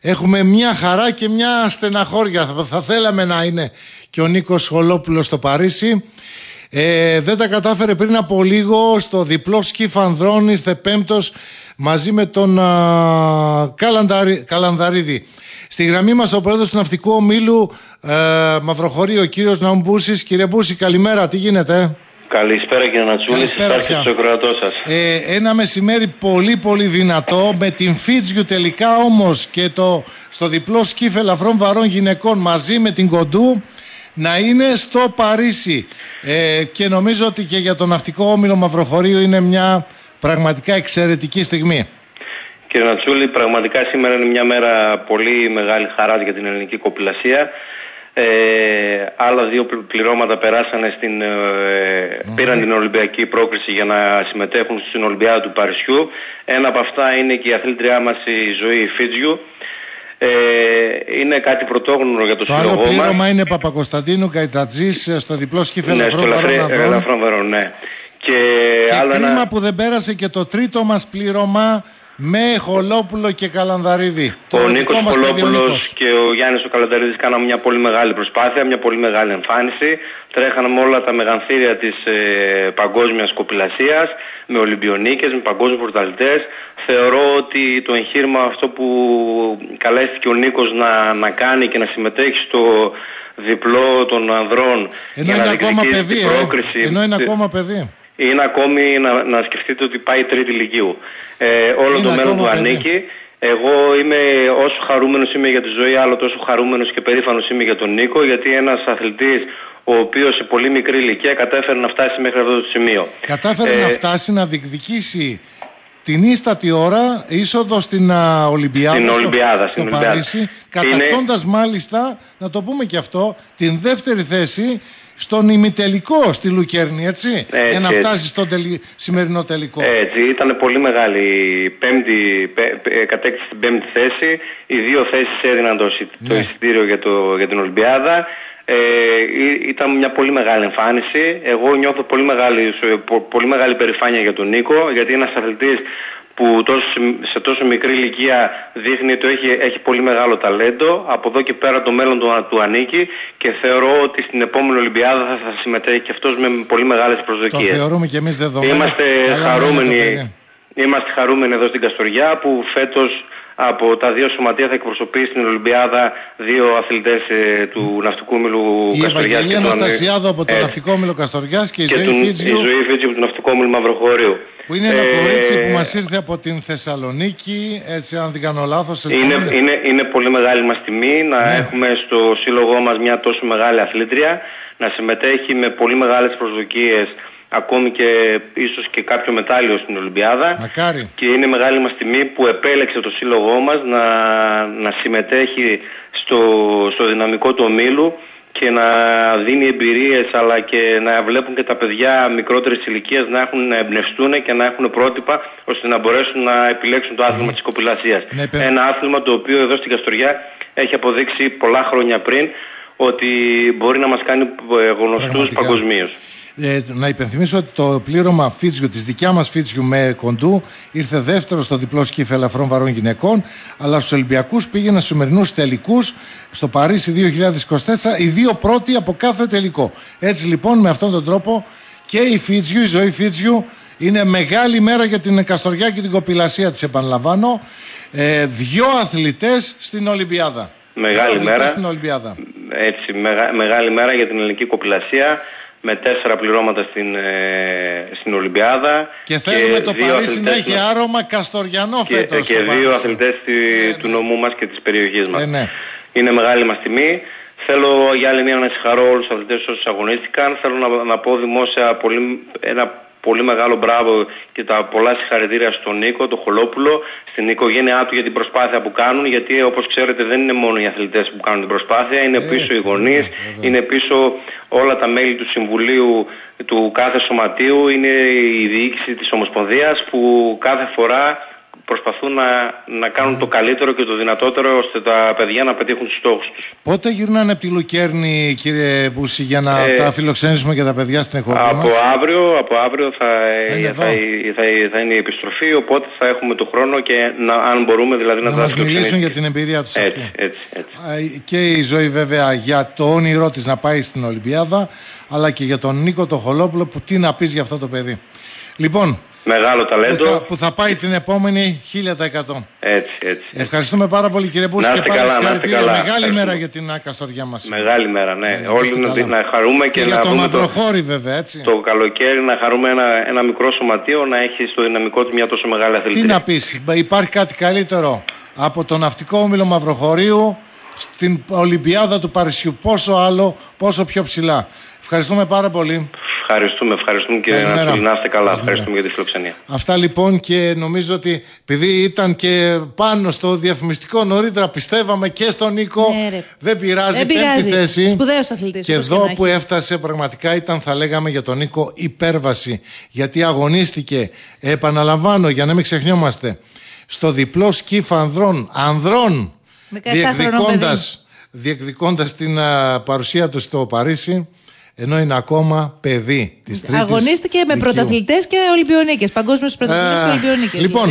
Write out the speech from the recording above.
έχουμε μια χαρά και μια στεναχώρια. Θα θέλαμε να είναι και ο Νίκος Χολόπουλος στο Παρίσι. Δεν τα κατάφερε πριν από λίγο στο διπλό σκι ανδρών, ήρθε πέμπτος μαζί με τον Καλανδαρίδη. Στη γραμμή μας ο πρόεδρος του Ναυτικού Ομίλου Μαυροχωρίου, ο κύριος Ναουμπούσης. Κύριε Μπούση, καλημέρα, τι γίνεται? Καλησπέρα κύριε Νατσούλη, σας στο κρατό σας. Ένα μεσημέρι πολύ πολύ δυνατό, με την Φίτζιου τελικά όμως και στο διπλό σκι ελαφρών βαρών γυναικών μαζί με την Κοντού να είναι στο Παρίσι. Και νομίζω ότι και για το Ναυτικό Όμιλο Μαυροχωρίου είναι μια πραγματικά εξαιρετική στιγμή. Κύριε Νατσούλη, πραγματικά σήμερα είναι μια μέρα πολύ μεγάλη χαρά για την ελληνική κοπηλασία. Άλλα δύο πληρώματα περάσανε πήραν την Ολυμπιακή πρόκριση για να συμμετέχουν στην Ολυμπιάδα του Παρισιού. Ένα από αυτά είναι και η αθλήτριά μας, η Ζωή Φίτζιου. Είναι κάτι πρωτόγνωρο για το σύλλογό μας. Το άλλο πλήρωμα είναι Παπακοσταντίνου Καϊτατζής στο διπλό σκι ελαφρών βαρών. Ναι. Και άλλο κρίμα που δεν πέρασε και το τρίτο μας πλήρωμα με Χολόπουλο και Καλανδαρίδη. Ο Νίκος Χολόπουλος και ο Γιάννης ο Καλανδαρίδης κάναμε μια πολύ μεγάλη προσπάθεια, μια πολύ μεγάλη εμφάνιση. Τρέχαμε όλα τα μεγανθήρια της παγκόσμιας κοπηλασίας, με Ολυμπιονίκες, με παγκόσμιους πρωταθλητές. Θεωρώ ότι το εγχείρημα αυτό που καλέστηκε ο Νίκος να κάνει και να συμμετέχει στο διπλό των ανδρών, ενώ είναι ακόμα παιδί, ακόμα παιδί. Είναι ακόμη να σκεφτείτε ότι πάει τρίτη λυκείου. Όλο το μέλλον του ανήκει. Εγώ είμαι όσο χαρούμενος είμαι για τη Ζωή, άλλο τόσο χαρούμενος και περήφανος είμαι για τον Νίκο, γιατί ένας αθλητής ο οποίος σε πολύ μικρή ηλικία κατάφερε να φτάσει μέχρι αυτό το σημείο. Κατάφερε να φτάσει να διεκδικήσει την ίστατη ώρα είσοδο στην Ολυμπιάδα, στο Παρίσι, κατακτώντας μάλιστα, να το πούμε και αυτό, την δεύτερη θέση στον ημιτελικό στη Λουκέρνη, έτσι, για να φτάσει στο σημερινό τελικό. Έτσι, ήταν πολύ μεγάλη. Κατέκτησε την πέμπτη θέση. Οι δύο θέσεις έδιναν το εισιτήριο για την Ολυμπιάδα. Ήταν μια πολύ μεγάλη εμφάνιση. Εγώ νιώθω πολύ μεγάλη περηφάνεια για τον Νίκο, γιατί είναι ένας αθλητής που σε τόσο μικρή ηλικία δείχνει ότι έχει πολύ μεγάλο ταλέντο. Από εδώ και πέρα το μέλλον του ανήκει και θεωρώ ότι στην επόμενη Ολυμπιάδα θα συμμετέχει και αυτός με πολύ μεγάλες προσδοκίες. Το θεωρούμε και εμείς δεδομένο. Είμαστε χαρούμενοι εδώ στην Καστοριά που φέτος από τα δύο σωματεία θα εκπροσωπεί στην Ολυμπιάδα δύο αθλητές του Ναυτικού Όμιλου Καστοριάς. Η Ευαγγελία Αναστασιάδου από το Ναυτικό Όμιλο Καστοριάς και η Ζωή Φίτζιου από το Ναυτικό Όμιλο Μαυροχωρίου. Που είναι ένα κορίτσι που μας ήρθε από την Θεσσαλονίκη, έτσι αν δεν κάνω λάθος. Είναι πολύ μεγάλη μας τιμή να έχουμε στο σύλλογό μας μια τόσο μεγάλη αθλήτρια, να συμμετέχει με πολύ μεγάλες προσδοκίες, ακόμη και ίσως και κάποιο μετάλλιο στην Ολυμπιάδα. Μακάρι. Και είναι μεγάλη μας τιμή που επέλεξε το σύλλογό μας να συμμετέχει στο δυναμικό του ομίλου και να δίνει εμπειρίες, αλλά και να βλέπουν και τα παιδιά μικρότερης ηλικίας να εμπνευστούν και να έχουν πρότυπα ώστε να μπορέσουν να επιλέξουν το άθλημα της κοπηλασίας. Ένα άθλημα το οποίο εδώ στην Καστοριά έχει αποδείξει πολλά χρόνια πριν ότι μπορεί να μας κάνει γνωστούς παγκοσμίως. Να υπενθυμίσω ότι το πλήρωμα Φίτζιου, της δικιά μας Φίτζιου με Κοντού, ήρθε δεύτερο στο διπλό σκι ελαφρών βαρών γυναικών, αλλά στους Ολυμπιακούς πήγαινε στους σημερινούς τελικούς στο Παρίσι 2024, οι δύο πρώτοι από κάθε τελικό. Έτσι λοιπόν, με αυτόν τον τρόπο και η Φίτζιου, η Ζωή Φίτζιου, είναι μεγάλη μέρα για την Καστοριά και την κοπηλασία της, επαναλαμβάνω. Δυο αθλητές στην Ολυμπιάδα. Μεγάλη μέρα. Στην Ολυμπιάδα. Έτσι, μεγάλη μέρα για την ελληνική κοπηλασία, με 4 πληρώματα στην Ολυμπιάδα. Και θέλουμε το Παρίσι να έχει άρωμα καστοριανό φέτος. Και δύο αθλητές του νομού μας και της περιοχής μας. Είναι μεγάλη μας τιμή. Θέλω για άλλη μια να συγχαρώ όλους τους αθλητές όσους αγωνίστηκαν. Θέλω να πω δημόσια ένα πολύ μεγάλο μπράβο και τα πολλά συγχαρητήρια στον Νίκο, τον Χολόπουλο, στην οικογένειά του για την προσπάθεια που κάνουν, γιατί όπως ξέρετε δεν είναι μόνο οι αθλητές που κάνουν την προσπάθεια, είναι πίσω οι γονείς, είναι πίσω όλα τα μέλη του Συμβουλίου του κάθε σωματείου, είναι η διοίκηση της Ομοσπονδίας που κάθε φορά προσπαθούν να κάνουν το καλύτερο και το δυνατότερο ώστε τα παιδιά να πετύχουν τους στόχους τους. Πότε γυρνάνε από τη Λουκέρνη, κύριε Μπούση, για να τα φιλοξενήσουμε και τα παιδιά στην εκπομπή μας? Από αύριο θα είναι η επιστροφή, οπότε θα έχουμε το χρόνο και αν μπορούμε δηλαδή να μας μιλήσουν για την εμπειρία τους αυτή. Έτσι. Και η Ζωή βέβαια για το όνειρό της να πάει στην Ολυμπιάδα, αλλά και για τον Νίκο το Χολόπουλο, που τι να πεις για αυτό το παιδί. Λοιπόν, μεγάλο ταλέντο που θα πάει την επόμενη 1000%. Έτσι. Ευχαριστούμε πάρα πολύ, κύριε Μπούση, και πάλι συγχαρητήρια. Μεγάλη μέρα για την Καστοριά μας. Μεγάλη μέρα, ναι. Όλοι να χαρούμε και για να το Μαυροχώρι βέβαια, έτσι. Το καλοκαίρι να χαρούμε ένα μικρό σωματείο να έχει στο δυναμικό του μια τόσο μεγάλη αθλητική. Τι να πεις, υπάρχει κάτι καλύτερο από το ναυτικό όμιλο Μαυροχωρίου στην Ολυμπιάδα του Παρισιού? Πόσο άλλο, πόσο πιο ψηλά. Ευχαριστούμε πάρα πολύ. Ευχαριστούμε και να είστε καλά. Ευχαριστούμε για τη φιλοξενία. Αυτά λοιπόν, και νομίζω ότι επειδή ήταν και πάνω στο διαφημιστικό νωρίτερα, πιστεύαμε και στον Νίκο. Δεν πειράζει, πέμπτη θέση. Σπουδαίος αθλητής. Και εδώ που έφτασε πραγματικά ήταν, θα λέγαμε για τον Νίκο, υπέρβαση. Γιατί αγωνίστηκε, επαναλαμβάνω για να μην ξεχνιόμαστε, στο διπλό σκύφ ανδρών, διεκδικώντας την παρουσία του στο Παρίσι, ενώ είναι ακόμα παιδί της τρίτης. Αγωνίστηκε με πρωταθλητές και Ολυμπιονίκες, παγκόσμιους πρωταθλητές και Ολυμπιονίκες. Λοιπόν,